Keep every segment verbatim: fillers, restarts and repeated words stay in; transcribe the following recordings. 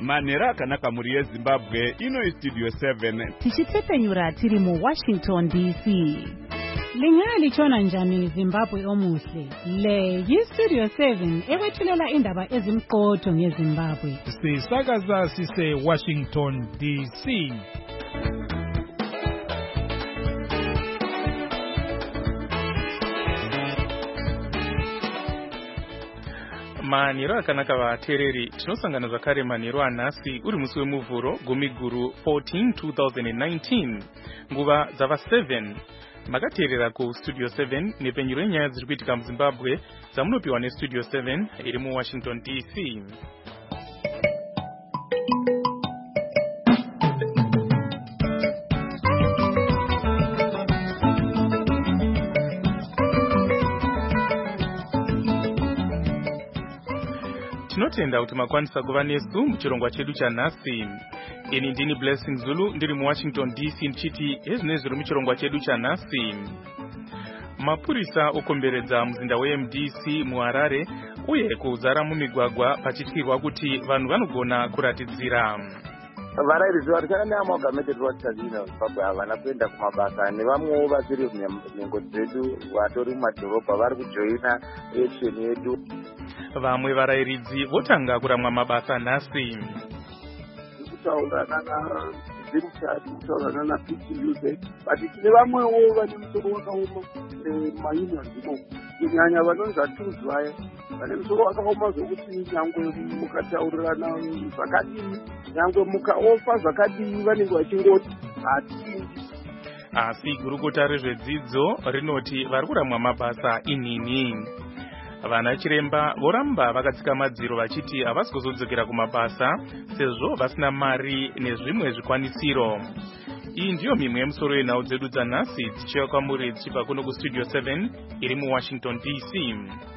manhero akanaka muri yezimbabwe. Ino Studio seven tichitsepenyura tiri mu Washington D C. Lingalichona njani Zimbabwe omuhle? Le yi-Studio seven ekwethulela indaba ezimqotho ngeZimbabwe. Sisakaza sise Washington D C. Manhero akanaka vateereri, tinosangana zvakare manhero anhasi uri musi wemuvhuro gumiguru fourteen two thousand nineteen, nguva dzava seven. Makateerera ku Studio seven nepenyuro yenyaya dziri kuitika muZimbabwe dzamunopiwa neStudio seven iri mu Washington D C. Tinotenda kuti makwanisa kuva nesu muchirongwa chedu chanhasi. Ini ndini Blessing Zulu ndiri mu Washington D C ndichiti ezvinezvi zviri muchirongwa chedu chanhasi. Mapurisa okomberedza muzinda weM D C muHarare uye kuzara mumigwagwa pachityirwa kuti vanhu vanogona kuratidzira. Varairidzi vari kana neamagamented vatazina Zimbabwe havana kuenda kumabasa nevamwewo vasiri munhengo dzedu vatori mumadhorobha vari kujoina action yedu. Vamwe varairidzi votanga kuramwa mabasa nhasi. Kutaurana nazimutati kutaurana napitilize but tine vamwewo vane musoro wakaoma maunionzimo kunyanya vanonzi vatools vaya vane musoro wakaoma zvokuti nyangwe mukataurirana zvakadii nyangwe mukaofa zvakadii vanenge vachingoti hatii. Asi gurukota rezvedzidzo rinoti vari kuramwa mabasa inini. Vana chiremba voramba vakatsika madziro vachiti havasi kuzodzokera kumabasa sezvo vasina mari nezvimwe zvikwanisiro. Iyi ndiyo mimwe yemusoro yenhau dzedu dzanhasi dzichiuya kwamuri dzichibva kuno kuStudio seven iri mu Washington D C.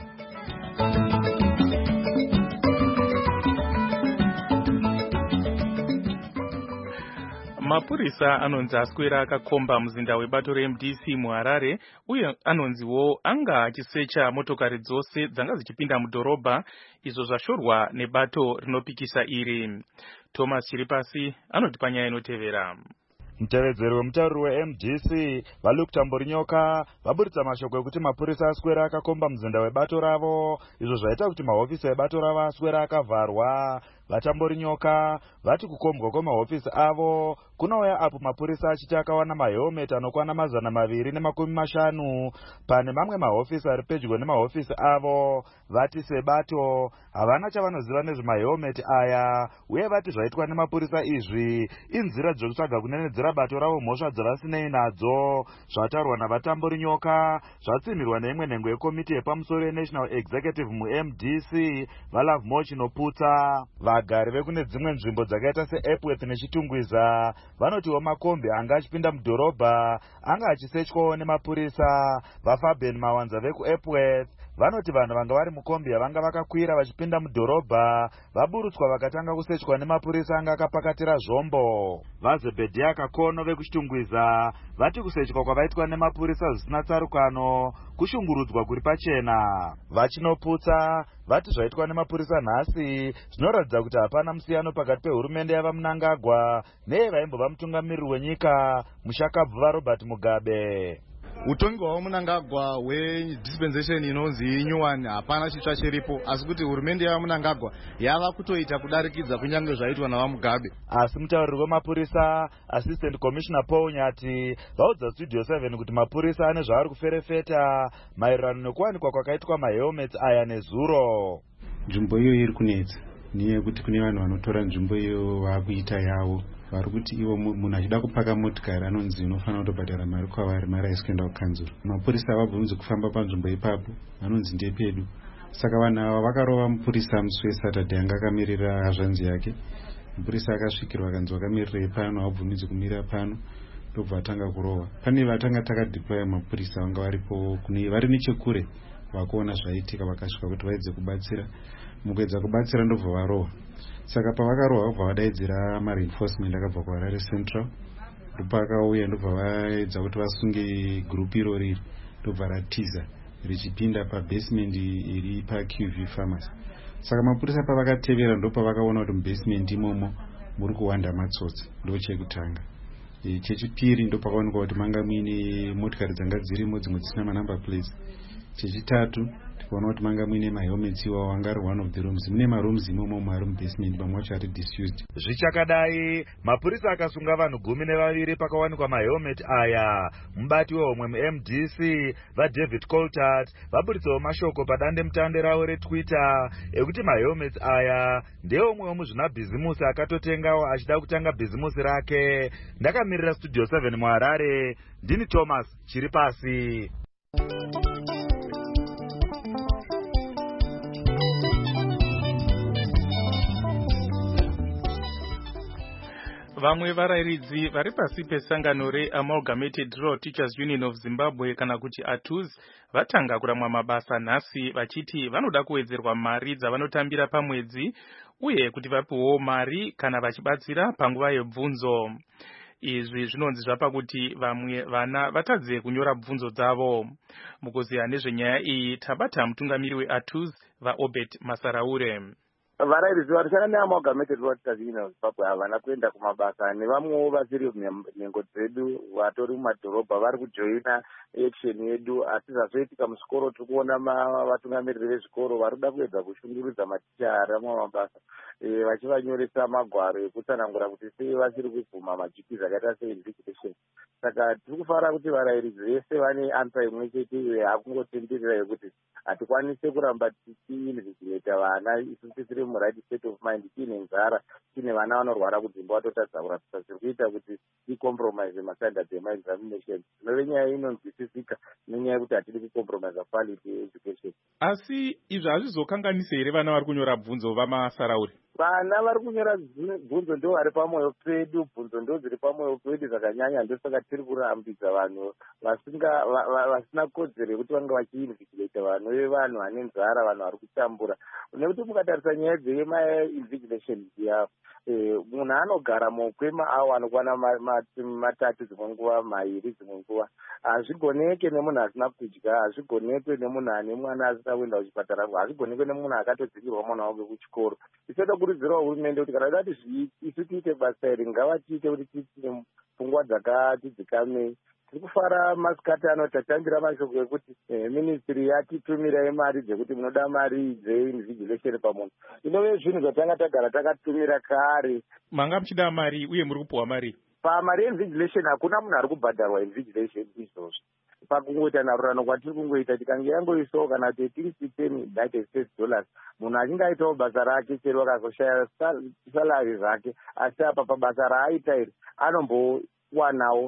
Mapurisa anonzi aswera akakomba muzinda webato reM D C muHarare uye anonziwo anga achisecha motokari dzose dzanga dzichipinda mudhorobha izvo zvashorwa nebato rinopikisa iri. Thomas Chiripasi anoti panyaya inotevera. Mutevedzeri wemutauriri weM D C Valuke Tamborinyoka vaburitsa mashoko ekuti mapurisa aswera akakomba muzinda webato ravo izvo zvaita kuti mahofisi ebato ravo aswera akavharwa. Vatamborinyoka vati kukombwa kwemahofisi avo kunouya apo mapurisa achiti akawana mahelmeti anokwana mazana maviri nemakumi mashanu pane mamwe mahofisi ari pedyo nemahofisi avo. Vati sebato havana chavanoziva nezvemahelmeti aya uye vati zvaitwa nemapurisa izvi inzira dzokutsvaga kunenedzera bato ravo mhosva dzavasinei nadzo. Zvataurwa naVatamborinyoka zvatsimirwa neimwe nhengo yekomiti yepamusoro yeNational Executive muM D C vaLove More Chinoputsa. Vagari vekune dzimwe nzvimbo dzakaita seEpworth neChitungwiza vanotiwo makombi anga achipinda mudhorobha anga achisechwawo nemapurisa. VaFabian Mawanza vekuEpworth vanoti vanhu vanga vari mukombi yavanga vakakwira vachipinda mudhorobha vaburutswa vakatanga kusechwa nemapurisa anga akapakatira zvombo. VaZebhedhia Kakono vekuChitungwiza vati kusechwa kwavaitwa nemapurisa zvisina tsarukano kushungurudzwa kuri pachena. Vachinoputsa vati zvaitwa nemapurisa nhasi zvinoratidza kuti hapana musiyano pakati pehurumende yavaMnangagwa neyevaimbova mutungamiriri wenyika mushakabvu Robert Mugabe. Utongi hwavo Mnangagwa hwedispensation inonzi new one hapana chitsva chiripo, asi kuti hurumende yavaMnangagwa yava kutoita kudarikidza kunyange zvaitwa navaMugabe. Asi mutauriri wemapurisa Assistant Commissioner Paul Nyati vaudza Studio seven kuti mapurisa ane zvavari kuferefeta maererano nekuwanikwa kwakaitwa mahelmets aya nezuro. Nzvimbo iyo iri kunetsa neyekuti kune vanhu vanotora nzvimbo iyo vakuita yavo vari kuti ivo munhu achida kupaka motikari anonzi unofanira kutobhadhara mari kwavari mari aisi kuenda kukanzuro. Mapurisa havabvunzi kufamba panzvimbo ipapo vanonzi ndepedu. Saka vanhu ava vakarova mupurisa musi weSaturday anga akamirira hazvanzi yake. Mupurisa akasvikirwa akanzi wakamirirei pano haubvumidzwi kumira pano ndobva atanga kurova. Pane vatanga takadeploya mapurisa vanga varipo kune vari nechekure vakuona zvaitika vakasvika kuti vaedze kubatsira. Mukuedza kubatsira ndobva varova. Saka pavakarohwa vobva vadaidzira mareinforcement akabva kuHarare Central ndopakauya ndobva vaedza kuti vasunge gurupu iro riri ndobva ratiza richipinda pabasement iri paQ V Pharmacy. saka mapurisa pavakatevera ndo pavakaona kuti mubasement imomo muri kuwanda matsotsi. Ndo chekutanga. E, chechipiri ndo pakaonekwa kuti manga muine motikari dzanga dzirimo dzimwe dzisina manumber plates. Chechitatu tikaona kuti manga muine mahelmets iwawo anga ari one of the rooms. Mune marooms imomo ari mubasement mamwe acho ari disused. Zvichakadai mapurisa akasunga vanhu gumi nevaviri pakawanikwa mahelmet aya. Mubati wehomwe mu-M D C vaDavid Coltart vaburitsawo mashoko padande mutande ravo reTwitter ekuti mahelmets aya ndeomwe wemuzvinabhizimusi akatotengawo achida kutanga bhizimusi rake. Ndakamirira Studio seven muHarare, ndini Thomas Chiripasi. Vamwe varairidzi vari pasi pesangano reAmalgamated Rural Teachers Union of Zimbabwe kana kuti A T U Z vatanga kuramwa mabasa nhasi vachiti vanoda kuwedzerwa mari dzavanotambira pamwedzi uye kuti vapiwewo mari kana vachibatsira panguva yebvunzo. Izvi zvinonzi zvapa kuti vamwe vana vatadze kunyora bvunzo dzavo. Mukuziya nezvenyaya iyi tabata mutungamiri we-A T U Z vaObert Masaraure. Varairidzi varishanda neAmalgamated Rural Teachers Union of Zimbabwe havana kuenda kumabasa, nevamwewo vasiri nhengo dzedu vatori mumadhorobha vari kujoina action yedu. Asi zvazoitika muzvikoro tiri kuona vatungamiriri vezvikoro vari kuda kuedza kushungurudza maticha aramwa mabasa vachivanyoresa magwaro ekutsanangura kuti sei vasiri kubvuma majipi zvakaita seinvigilation. Saka tiri kufara kuti varairidzi vese vane ansa imwe chete iyo yakungotenderera yekuti hatikwanise kuramba tichiinvigilata vana isusu tiri muright state of mind, tiine nzara, tiine vana vanorwara kudzimba vatotadza kurapisa, zviri kuita kuti ticompromise mastandards emaexamination. Zvinove nyaya inonzwisisika nenyaya yekuti hatidi kucompromise quality education. Asi izvi hazvizokanganise here vana vari kunyora bvunzo vaMasaraure? Vana vari kunyora bvunzo ndo vari pamwoyo pedu, bvunzo ndo dziri pamwoyo pedu zvakanyanya. Ndosaka tiri kurambidza vanhu vasinga vasina kodzero yekuti vange vachiinvigilata vanhu vevanhu vane nzara, vanhu vari kutambura. Nekuti mukatarisa nyaya dzemainvigilation dziya, munhu anogara mukwema awo anokwana matatu dzimwe nguva, mairi dzimwe nguva. Hazvigoneke nemunhu asina kudya, hazvigonekwe nemunhu ane mwana asina kuenda kuchipatara, hazvigonekwe nemunhu akatodzingirwa mwana wake kuchikoro. Tichada kurudzirawo hurumende kuti kana dati isu tiite basa iri ngavatiite kuti tiite pfungwa dzakati dzikamei. Tiri kufara masikati ano tatambira mashoko ekuti ministry yatitumirai mari dzekuti munoda mari dzeinvigilation pamunhu. Inove zvinhu zvatanga tagara takatumira kare. Manga muchida mari uye muri kupuwa mari? Pamari yeinvigilation hakuna munhu ari kubhadharwa invigilation izvozvo. Pakungoita narurano kwatiri kungoita, tikange yangoisawo kana kuti eighteen sixteen United States dollars, munhu achinge aitawo basa rake chero akazoshaya salary zvake, asi apa pabasa raaita iri anombowanawo.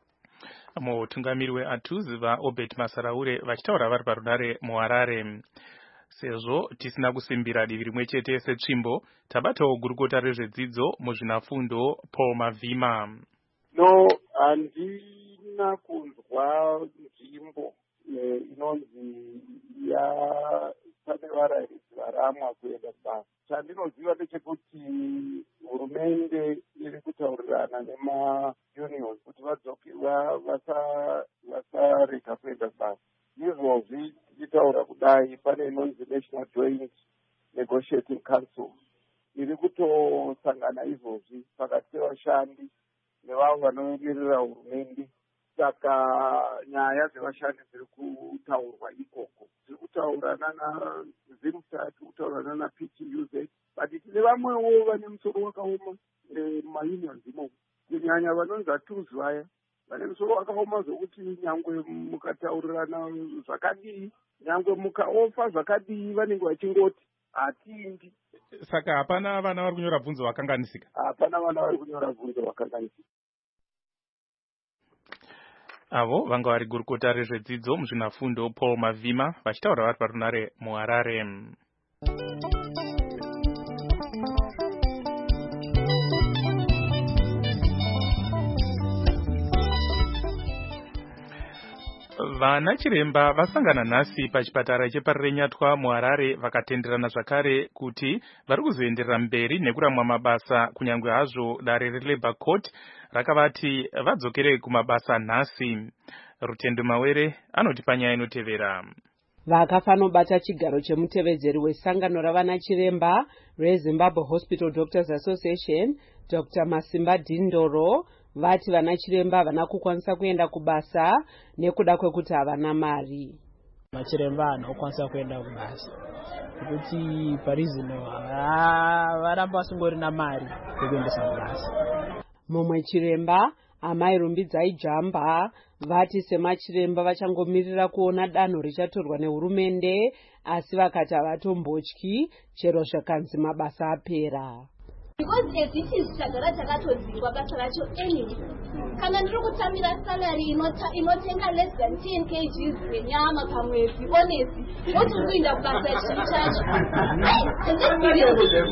Mutungamiri we-A T U Z vaObert Masaraure vachitaura vari parunare muHarare. Sezvo tisina kusimbira divi rimwe chete setsvimbo, tabatawo gurukota rezvedzidzo muzvinafundo Paul Mavhima. No, handina kunzwa nzvimbo inonzi ya pane varairidzi varamwa kuenda basa. Chandinoziva ndechekuti hurumende iri kutaurirana nemaunions kuti vadzoke vasarega kuenda basa. Izvozvi tichitaura kudai pane inonzi National Joint Negotiating Council iri kutosangana izvozvi pakati pevashandi nevavo vanomirira hurumende. Saka nyaya dzevashandi dziri kutaurwa ikoko, dziri kutaurana naZimstat, kutaurana naP T U Z, but tine vamwewo vane musoro wakaoma mumaunions imomo, kunyanya vanonzi A T U Z vaya vane musoro wakaoma zvokuti nyangwe mukataurirana zvakadii, nyangwe mukaofa zvakadii, vanenge vachingoti hatindi. Saka hapana vana vari kunyora bvunzo vakanganisika? Hapana vana vari kunyora bvunzo vakanganisika. Avo vanga vari gurukota rezvedzidzo muzvinafundo Paul Mavhima vachitaura vari parunare muHarare. Vana chiremba vasangana nhasi pachipatara chepaRenyatwa muHarare vakatenderana zvakare kuti vari kuzoenderera mberi nekuramwa mabasa kunyange hazvo dare reLabour Court rakavati vadzokere kumabasa nhasi. Rutendo Mawere anoti panyaya inotevera. vakafanobata chigaro chemutevedzeri wesangano ravana chiremba reZimbabwe Hospital Doctors Association Doctor Masimba Dindoro vati vana chiremba havana kukwanisa kuenda kubasa nekuda kwekuti havana mari. Machiremba anokwanisa kuenda kubasa kuti parizino varamba vasingori na mari yekuendesa kubasa. Mumwe chiremba Amai Rumbidzai Jamba vati semachiremba vachangomirira kuona danho richatorwa nehurumende, asi vakati havatombotyi chero zvakanzi mabasa apera. Because as it is chagara chakatodzingwa basa racho anyway. Kana ndiri kutambira salary inotenga less than ten kilograms yenyama pamwedzi honestly. What is kuinda kubasa chiri chacho? And this serious.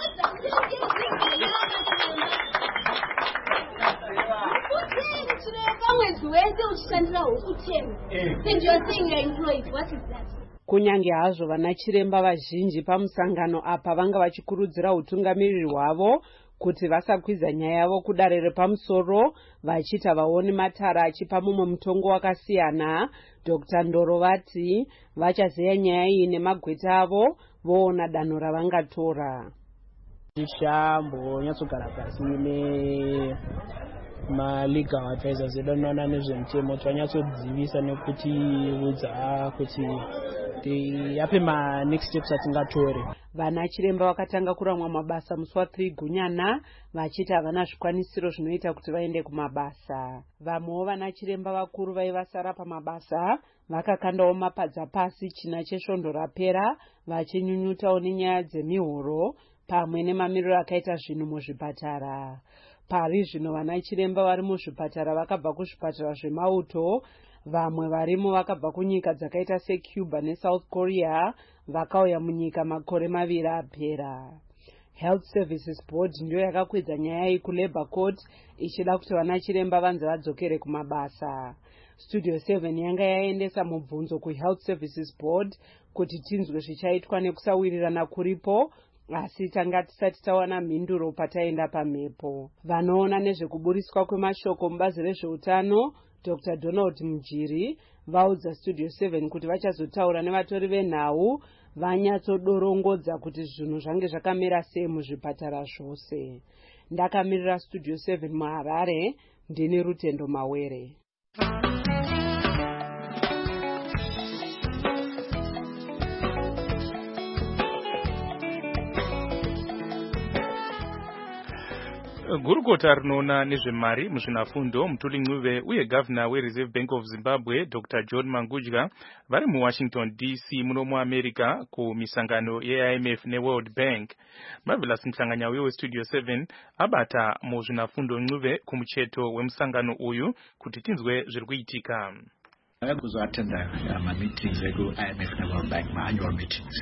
Then you are saying you are employed. What is that? Kunyange hazvo vana chiremba vazhinji pamusangano apa vanga vachikurudzira utungamiriri hwavo kuti vasakwiza nyaya yavo kudare repamusoro vachita vaoni matara achipa mumwe mutongo wakasiyana. Doctor Ndoro vati vachazeya nyaya iyi nemagweta avo voona danho ravangatora. Tichambonyatsogara pasi ne ma-legal advisors edonona nezvemutemo tanyatsodzivisa nekuti udza kuti yape ma-next steps atingatore. Vana chiremba vakatanga kuramwa mabasa musi wa3 Gunyana vachiti havana zvikwanisiro zvinoita kuti vaende kumabasa. Vamwewo vana chiremba vakuru vaivasara pamabasa vakakandawo mapadza pasi china chesvondo rapera vachinyunyutawo nenyaya dzemihoro pamwe nemamiriro akaita zvinhu muzvipatara. Pari zvino vana chiremba vari muzvipatara vakabva kuzvipatara zvemauto, vamwe varimo vakabva kunyika dzakaita seCuba neSouth Korea vakauya munyika makore maviri apera. Health Services Board ndiyo yakakwidza nyaya iyi kuLabour Court ichida kuti vana chiremba vanze vadzokere kumabasa. Studio seven yanga yaendesa mubvunzo kuHealth Services Board kuti tinzwe zvichaitwa nekusawirirana kuripo, asi tanga tisati tawana mhinduro pataenda pamhepo. Vanoona nezvekuburiswa kwemashoko mubazi rezveutano Doctor Donald Mujiri vaudza Studio seven kuti vachazotaura nevatori venhau vanyatsodorongodza kuti zvinhu zvange zvakamira sei muzvipatara zvose. Ndakamirira Studio seven muHarare, ndini Rutendo Mawere. Gurukota rinoona nezvemari muzvinafundo Mutuli uye Governor weReserve Bank of Zimbabwe Doctor John Mangudya vari muWashington D C muno muAmerica kumisangano ye-I M F neWorld Bank. Marvelous Mhlanganya weStudio seven abata muzvinafundo Ncube kumucheto wemusangano uyu kuti tinzwe zviri kuitika. I was attending uh, my meetings, I go I M F and World Bank, my annual meetings.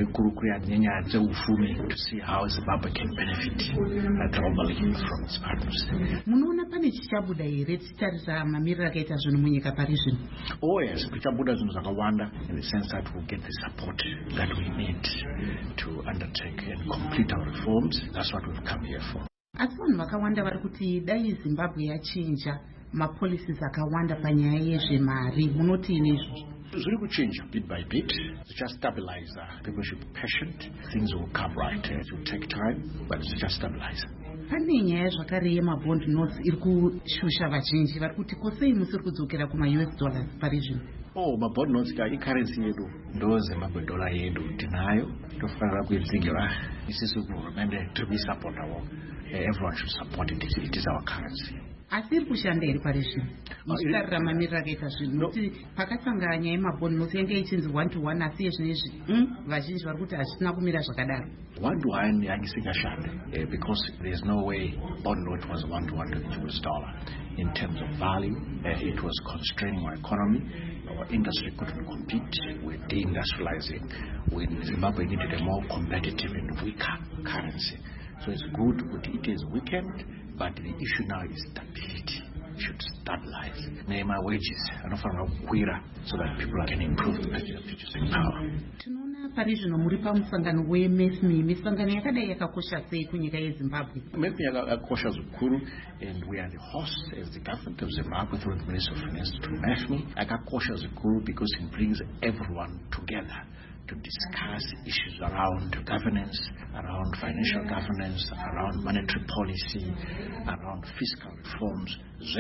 To see how Zimbabwe can benefit uh, globally from its partners. Munoona pane chichabuda here tichitarisa mamiriro akaita zvinhu munyika pari zvino? Oh yes, kuchabuda zvinhu zvakawanda in the sense that we'll get the support that we need to undertake and complete our reforms. That's what we've come here for. Asi vanhu vakawanda vari kuti dai Zimbabwe yachinja mapolicies akawanda panyaya yezvemari, munoti inezvi? Zviri kuchinja bit by bit. To just stabilize. Uh, people should be patient. Things will come right. Uh, it will take time, but it's just stabilize. Pane nyaya zvakare yemabond notes iri kushusha vazhinji vari kuti kosei musiri kudzokera kuma-U S dollars pari zvino? Oh, mabond notes ka i-currency yedu ndo Zimbabwe dollar yedu tinayo tofanira kuidzingira isisu kuhurumende tirikusappotawo. Everyone should support it. It is our currency. Asi iri kushanda iri pari zvino ichitarira mamiriro akaita zvinhu nokuti pakatanga nyaya yemabond notes yange ichinzi one to one, asi yezvinezvi vazhinji vari kuti hazvisina kumira zvakadaro. One to one yange isingashande because there is no way bond note was one to one to the U S dollar in terms of value. Uh, it was constraining our economy. Our industry couldn't compete with deindustrializing when Zimbabwe needed a more competitive and weaker currency. So it's good that it is weakened, but the issue now is stability. It should stabilize. Name our wages and offer queer so that people can improve the future. power. Pari zvino muri pamusangano weMEFMI, misangano yakadai yakakosha sei kunyika yeZimbabwe? MEFMI yakakosha zvikuru, and we are the host as the government of Zimbabwe through the Ministry of Finance to MEFMI. Yakakosha zvikuru because it brings everyone together to discuss issues around governance, around financial governance, around monetary policy, around fiscal reforms.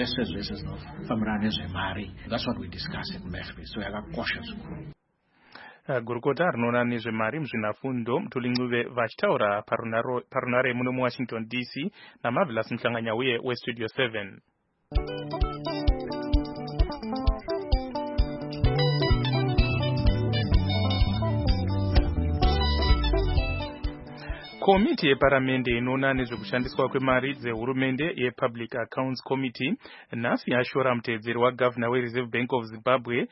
That's what we discuss at MEFMI. So yakakosha zvikuru. Gurukota rinoona nezvemari muzvinafundo Mtulingube vachitaura parunare muno muWashington D C naMarvelous Mhlanganya uye weStudio seven. Komiti yeparamende inoona nezvekushandiswa kwemari dzehurumende yePublic Accounts Committee nhasi yashora mutedzeri waGavana weReserve Bank of Zimbabwe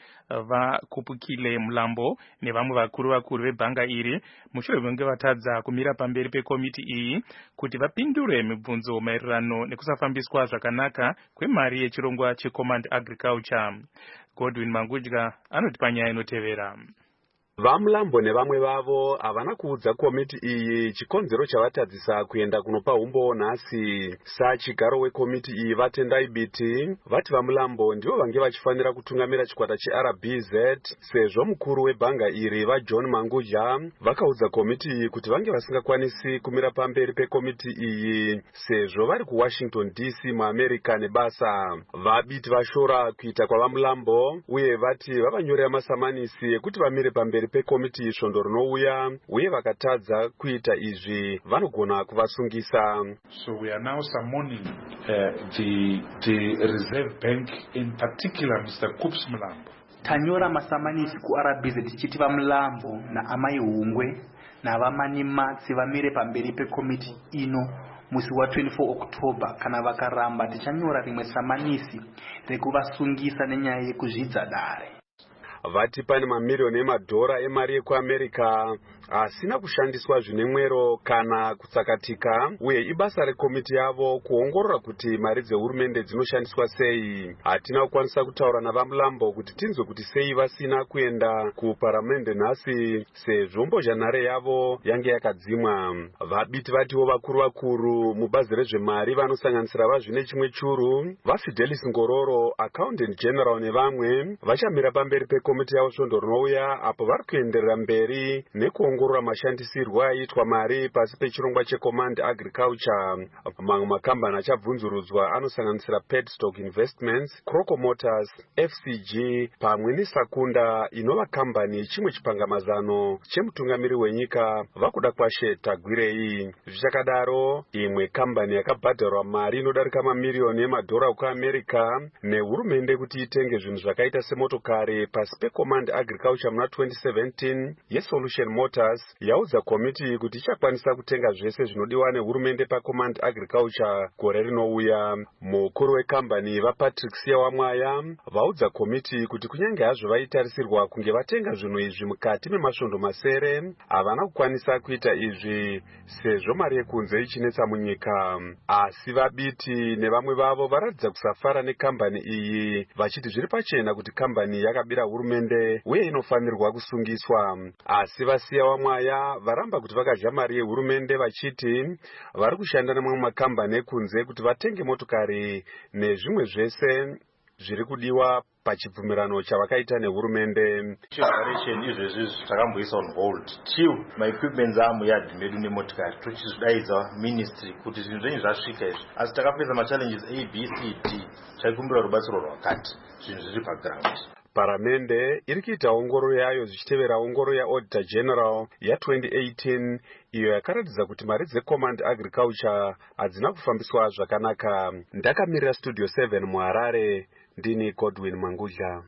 vaKupukile Mulambo nevamwe vakuru vakuru vebhanga iri mushure mekunge vatadza kumira pamberi pekomiti iyi kuti vapindure mibvunzo maererano nekusafambiswa zvakanaka kwemari yechirongwa cheCommand Agriculture. Godwin Mangudya anoti panyaya inotevera. VaMulambo nevamwe vavo havana kuudza komiti iyi chikonzero chavatadzisa kuenda kunopa umbo nhasi. Sachigaro wekomiti iyi vatendai biti vati VaMulambo ndivo vange vachifanira kutungamira chikwata cheR B Z sezvo mukuru webhanga iri vaJohn Mangudya vakaudza komiti iyi kuti vange vasingakwanisi kumira pamberi pekomiti iyi sezvo vari kuWashington D C muAmerica nebasa. Vabiti vashora kuita kwavaMulambo uye vati vavanyorera masamanisi ekuti vamire pamberi pekomiti svondo rinouya uye vakatadza kuita izvi vanogona kuvasungisa. So we are now summoning uh, the, the Reserve Bank, in particular Mister Kups Mulambo. Tanyora masamanisi ku R B Z tichiti vaMulambo naamai Hungwe navamani Matsi vamire pamberi pekomiti ino musi wa twenty-four October. Kana vakaramba tichanyora rimwe samanisi rekuvasungisa nenyaya yekuzvidza dare. Vati pane mamiliyoni emadhora emari yekuAmerica asina kushandiswa zvine mwero kana kutsakatika uye ibasa rekomiti yavo kuongorora kuti mari dzehurumende dzinoshandiswa sei. Hatina kukwanisa kutaura navaMulambo kuti tinzwe kuti sei vasina kuenda kuparamende nhasi sezvo mbozhanhare yavo yange yakadzimwa. Vabiti vatiwo vakuru vakuru mubazi rezvemari vanosanganisira vazvine chimwe churu vaFidelis Ngororo, Accountant General nevamwe vachamira pamberi pekomiti yavo svondo rinouya apo vari kuenderera mberi nekuongorora mashandisirwo aitwa mari pasi pechirongwa cheCommand Agriculture. Mamwe makambani achabvunzurudzwa anosanganisira Padstock Investments, Croco Motors, F C G pamwe neSakunda inova kambani chimwe chipangamazano chemutungamiri wenyika vakuda kwashe Tagwirei. Zvichakadaro imwe kambani yakabhadharwa mari inodarika mamiliyoni emadhora kuAmerica nehurumende kuti itenge zvinhu zvakaita semotokari pasi peCommand Agriculture muna twenty seventeen yeSolution Motors yaudza komiti kuti ichakwanisa kutenga zvese zvinodiwa nehurumende paCommand Agriculture gore rinouya. Mukuru wekambani vaPatrick Siawamwaya vaudza komiti kuti kunyange hazvo vaitarisirwa kunge vatenga zvinhu izvi mukati memasvondo masere havana kukwanisa kuita izvi sezvo mari yekunze ichinetsa munyika. Asi vabiti nevamwe vavo varatidza kusafara nekambani iyi vachiti zviri pachena kuti kambani yakabira hurumende uye inofanirwa kusungiswa. Asi vaSiawamwaya varamba kuti vakadya mari yehurumende vachiti vari kushanda nemamwe makambani ekunze kuti vatenge motokari nezvimwe zvese zviri kudiwa pachibvumirano chavakaita nehurumende. Generation izvezvi takamboisa on hold till maequipments amuyadhi medu nemotokari tochizvidaidza ministry kuti zvinhu zvenyu zvasvika izvi asi takapedza machallenges A B C D chaikumbira rubatsiro rwakati zvinhu zviri paground. Paramende iri kuita ongororo yayo zvichitevera ongororo yaAuditor General ya twenty eighteen iyo yakaratidza kuti mari dzeCommand Agriculture hadzina kufambiswa zvakanaka. Ndakamirira Studio seven muHarare, ndini Godwin Mangudya.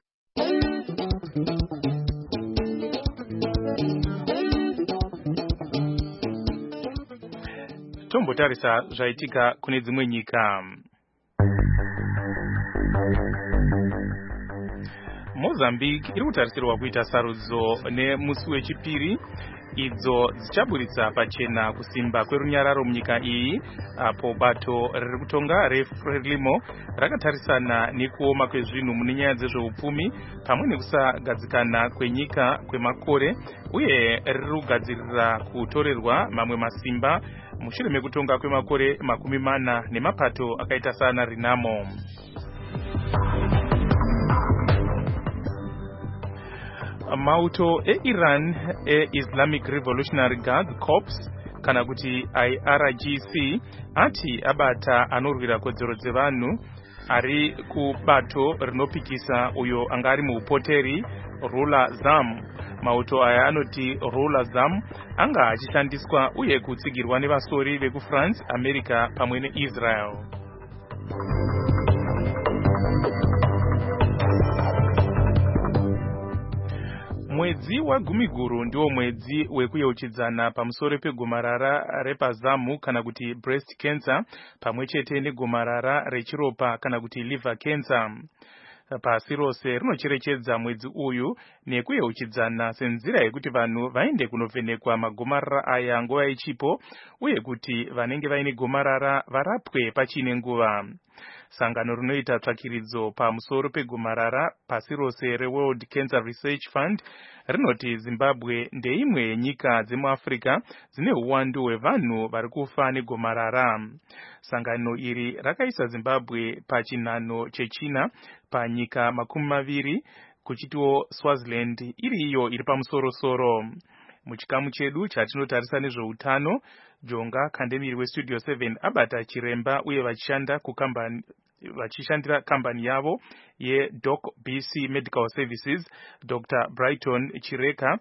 Tombotarisa zvaitika kune dzimwe nyika. mozambique iri kutarisirwa kuita sarudzo nemusi wechipiri idzo dzichaburitsa pachena kusimba kwerunyararo munyika iyi, apo bato riri kutonga reFrelimo rakatarisana nekuoma kwezvinhu mune nyaya dzezveupfumi pamwe nekusagadzikana kwenyika kwemakore, uye riri kugadzirira kutorerwa mamwe masimba mushure mekutonga kwemakore makumi mana nemapato akaita sana Renamo. Mauto e-Iran e-Islamic Revolutionary Guard Corps kana kuti I R G C ati abata anorwira kodzero dzevanhu ari kubato rinopikisa uyo anga ari muupoteri Rula Zam. Mauto aya anoti Rula Zam anga achishandiswa uye kutsigirwa nevasori vekufrance, America pamwe neIsrael. Mwedzi wagumiguru ndiwo mwedzi wekuyeuchidzana pamusoro pegomarara repazamu kana kuti breast cancer pamwe chete negomarara rechiropa kana kuti liver cancer. Pasi rose rinocherechedza mwedzi uyu nekuyeuchidzana senzira yekuti vanhu vaende kunovhenekwa magomarara aya nguva ichipo, uye kuti vanenge vaine gomarara varapwe pachine nguva. Sangano rinoita tsvakiridzo pamusoro pegomarara pasi rose reWorld Cancer Research Fund rinoti Zimbabwe ndeimwe yenyika dzemuAfrica dzine uwandu hwevanhu vari kufa negomarara. Sangano iri rakaisa Zimbabwe pachinhano chechina panyika makumi maviri, kuchitiwo Swaziland iri iyo iri pamusoro-soro. Muchikamu chedu chatinotarisa nezveutano, Jonga Kandemiri weStudio seven abata chiremba uye vachishanda kukambani vachishandira kambani yavo yeDoc B C Medical Services, Doctor Brighton Chireka,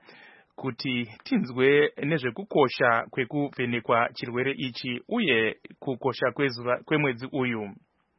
kuti tinzwe nezvekukosha kwekuvhenekwa chirwere ichi uye kukosha kwezuva kwemwedzi uyu.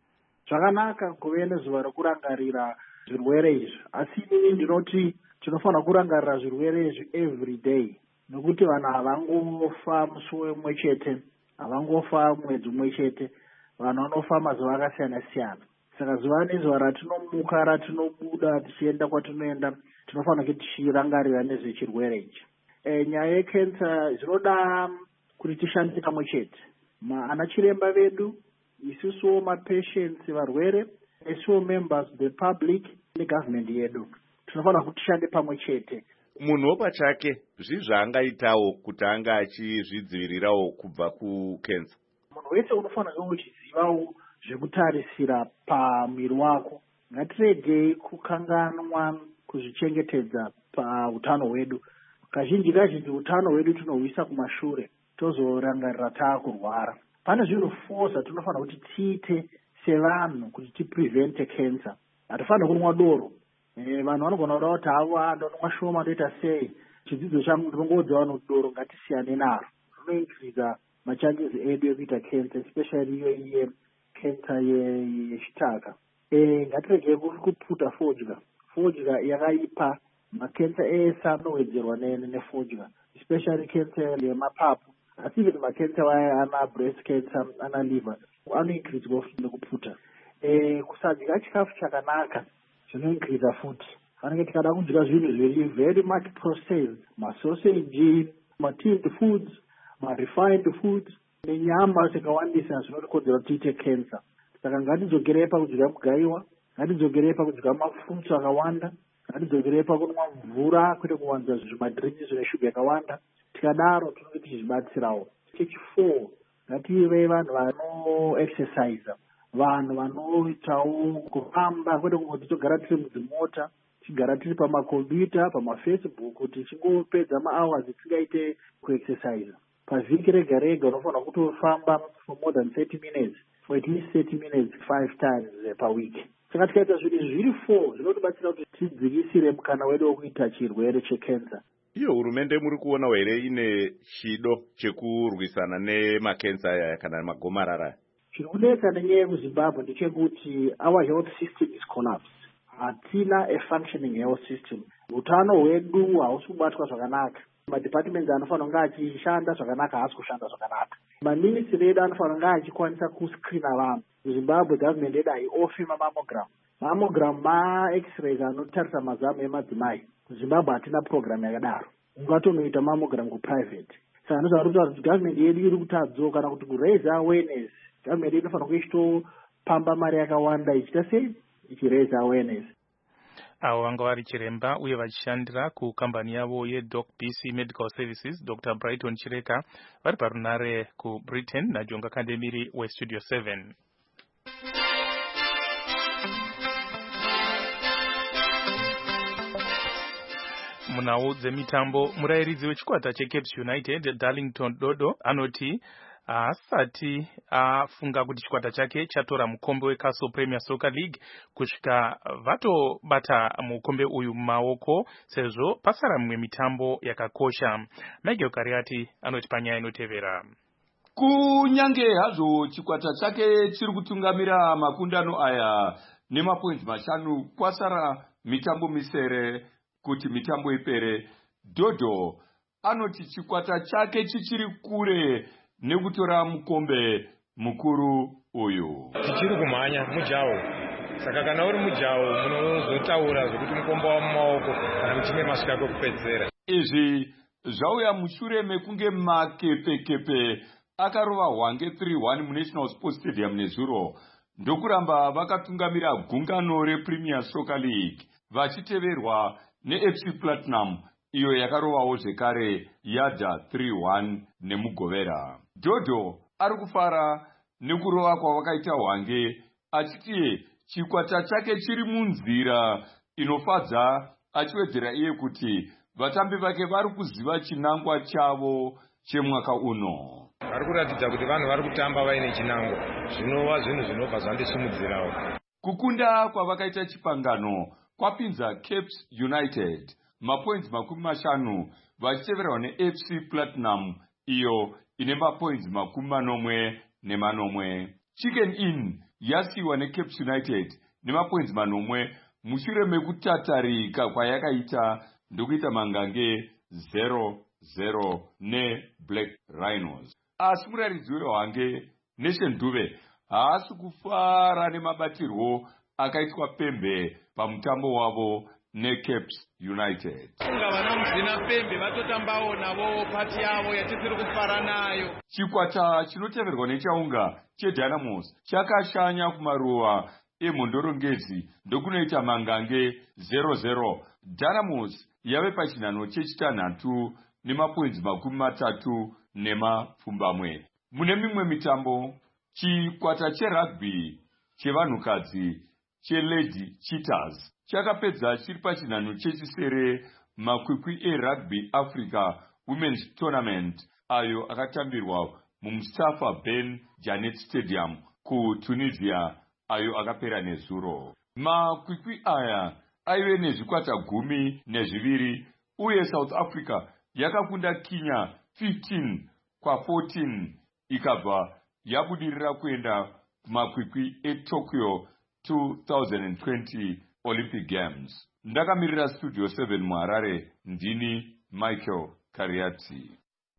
Zvakanaka kuve nezuva rekurangarira zvirwere izvi, asi inini ndinoti tinofanira kurangarira zvirwere izvi every day, nokuti vanhu havangofa musi umwe chete, havangofa mwedzi umwe chete, vanhu vanofa mazuva akasiyana siyana. Saka zuva nezuva ratinomuka, ratinobuda tichienda kwatinoenda, tinofanira kuti tichirangarira nezvechirwere ichi. E, nyaya yekensa zvinoda kuti tishande pamwe chete, ana chiremba vedu, isusuwo mapatients varwere, isuwo members of the public negovernment yedu, tinofanira kuti tishande pamwe chete. Munhu pachake zvii zvaangaitawo kuti anga achizvidzivirirawo kubva kukensa? Munhu wese unofanira kuchizivawo zvekutarisira pamwiri wako. Ngatiregei kukanganwa kuzvichengetedza pautano hwedu. Kazhinji kazhinji utano hwedu tinohuisa kumashure, tozorangarira taakurwara. Pane zvinhu four zvatinofanira kuti tiite sevanhu kuti tiprevente cancer. Hatifanira kunwa doro. E, vanhu vanogona kuda kuti havo ndomwa shoma ndoita sei, chidzidzo changu ndinongoudza vanhu doro ngatisiyane naro. Rinoinkiriza machances edu ekuita cancer, especially iyo iye cancer yechitaka. E, ngatiregei kupfuta fodya. Fodya yakaipa, macancer ese anowedzerwa nefodya, especially cancer yemapapu. Asi even macancer waya ana breast cancer, ana liver, anoinkiridzwa nekupfuta. E, kusadya chikafu chakanaka zvinoinkiriza futi. Vanenge tikada kudya zvinhu zviri very much processed, masausage, matinned foods, marefined foods, nenyama dzakawandisa zvinotikonzera kuti tiite cancer. Saka ngatidzogerei pakudya mugaiwa, ngatidzogerei pakudya mafruits akawanda, ngatidzogerei pakunwa mvura kwete kuwanza zvimadrinks zvine shuga yakawanda. Tikadaro tinenge tichizvibatsirawo. Chechifour, ngative vanhu vanoexercise, vanhu vanoitawo kufamba kwete kungoti togara tiri mudzimota, tigara tiri pamakombiyuta, pamafacebook, tichingopedza mahours tingaite kuexercise. Pavhiki rega rega unofanira kutofamba for more than thirty minutes, for at least thirty minutes five times per week. Saka tikaita zvinhu zviri four zvinotibatsira kuti tidzikisire mukana wedu wekuita chirwere checancer. Iyo hurumende muri kuona here ine chido chekurwisana nemakensa aya kana magomarara? Chiri kunetsa nenyaya yekuZimbabwe ndechekuti our health system is collapsed. Hatina a functioning health system. Utano hwedu hausi kubatwa zvakanaka. Madepartments anofanira kunge achishanda zvakanaka haasi kushanda zvakanaka. Maministry edu anofanira kunge achikwanisa kuscreena vanhu. Zimbabwe government yedu haiofi mamammogram. mammogram ma-x-rays anotarisa mazamu emadzimai kuzimbabwe hatina program yakadaro. Ungatonoita mammogram kuprivate. Saka ndozva kuti kuti government yedu iri kutadzo kana kuti kuraise awareness. Government yedu inofanira kuichitopamba mari yakawanda ichita sei ichiraise awareness. Avo vanga vari chiremba uye vachishandira kukambani yavo yeDoc B C Medical Services Doctor Brighton Chireka vari parunare kuBritain naJonga Kandemiri weStudio seven. Munau dzemitambo, murairidzi wechikwata cheCapes United Darlington Dodo anoti asati afunga kuti chikwata chake chatora mukombe weCastle Premier Soccer League kusvika vatobata mukombe uyu mumaoko sezvo pasara mimwe mitambo yakakosha. Michael Kariati anoti panyaya inotevera. Kunyange hazvo chikwata chake chiri kutungamira makundano aya nemapoints mashanu kwasara mitambo misere kuti mitambo ipere, Dodo anoti chikwata chake chichiri kure nekutora mukombe mukuru uyu. Chichiri kumhanya mujawo. Saka kana uri mujawo munozotaura zvokuti mukombe wa mumaoko kana muchinge masvika kwekupedzera. Izvi zvauya mushure mekunge makepekepe akarova hwange three one muNational Sports Stadium nezuro ndokuramba vakatungamira gungano rePremier Soccer League vachiteverwa neF C Platinum iyo yakarovawo zvekare Yadha three one nemugovera. Dodo ari kufara nekurova kwavakaita hwange achiti chikwata chake chiri munzira inofadza, achiwedzera iye kuti vatambi vake vari kuziva chinangwa chavo chemwaka uno. Vari kuratidza kuti vanhu vari kutamba vaine chinangwa, zvinova zvinhu zvinobva zvandisimudzirawo. Kukunda kwavakaita chipangano kwapinza Capes United mapoints makumi mashanu vachiteverwa neF C Platinum iyo ine mapoints makumi manomwe nemanomwe. Chicken Inn yasiwa neCapes United nemapoints manomwe mushure mekutatarika kwayakaita ndokuita mangange zero zero neBlack Rhinos. Asi murairidzi wehwange Nation Dube haasi kufara nemabatirwo akaitwa pembe pamutambo wavo neCapes United. Kunga vana muzvina pembe vatotambawo navo pati yavo yatisiri kufara nayo. Chikwata chinoteverwa nechaunga cheDynamos chakashanya kumaruva emhondorongezi ndokunoita mangange zero zero. Dynamos yave pachinhano chechitanhatu nemapoints makumi matatu nemapfumbamwe. Mune mimwe mitambo, chikwata cherugby chevanhukadzi cheLady Cheetahs chakapedza chiri pachinhano chechisere makwikwi eRugby Africa Women's Tournament ayo akatambirwa muMustafa Ben Janet Stadium kuTunisia ayo akapera nezuro. Makwikwi aya aive nezvikwata gumi nezviviri uye South Africa yakakunda Kenya fifteen kwa fourteen ikabva yabudirira kuenda kumakwikwi eTokyo two thousand twenty Olympic Games. Ndakamirira Studio seven muHarare, ndini Michael Kariati.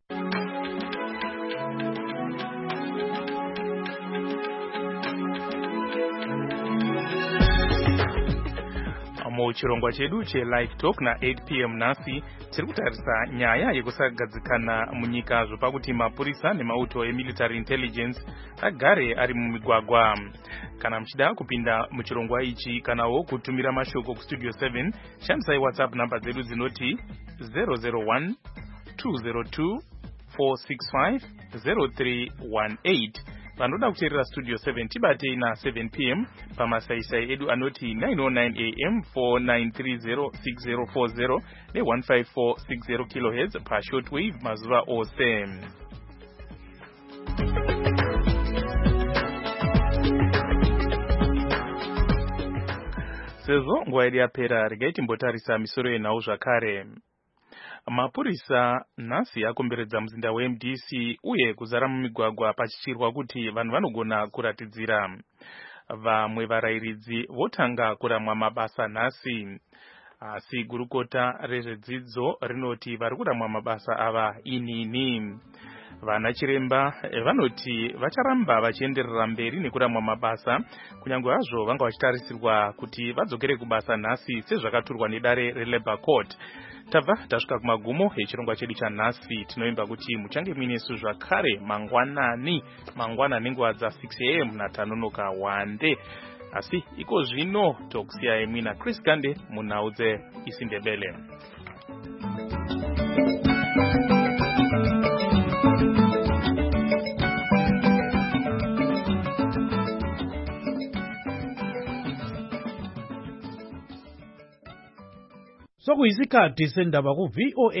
Muchirongwa chedu cheLive Talk na eight p m nasi tiri kutarisa nyaya yekusagadzikana munyika zvopakuti mapurisa nemauto emilitary intelligence agare ari mumigwagwa. Kana mchida kupinda muchirongwa ichi kanawo kutumira mashoko kuStudio seven, shandisai WhatsApp namba dzedu dzinoti zero zero one two zero two four six five zero three one eight. Vanoda kuteerera Studio seven tibate na seven p m pamasaisai edu anoti nine oh nine a m four nine three zero six zero four zero ne one five four six zero kilohertz pa shortwave mazuva ose. Sezvo nguva yedu yapera, regai timbotarisa misoro yenhau zvakare. Mapurisa nhasi akomberedza muzinda weM D C uye kuzara mumigwagwa pachichirwa kuti vanhu vanogona kuratidzira. Vamwe varairidzi votanga kuramwa mabasa nhasi, asi gurukota rezvedzidzo rinoti vari kuramwa mabasa ava inini. vana chiremba vanoti vacharamba vachienderera mberi nekuramwa mabasa kunyange hazvo vanga vachitarisirwa kuti vadzokere kubasa nhasi sezvakaturwa nedare relabour court. Tabva tasvika kumagumo echirongwa chedu chanhasi. Tinoimba kuti muchange muinesu zvakare mangwanani mangwana nenguva dza six a m natanonoka wande. Asi iko zvino tokusiyai mwina Chris Gande munhau dzeIsiNdebele. Sokuyisikhathi sendaba ku V O A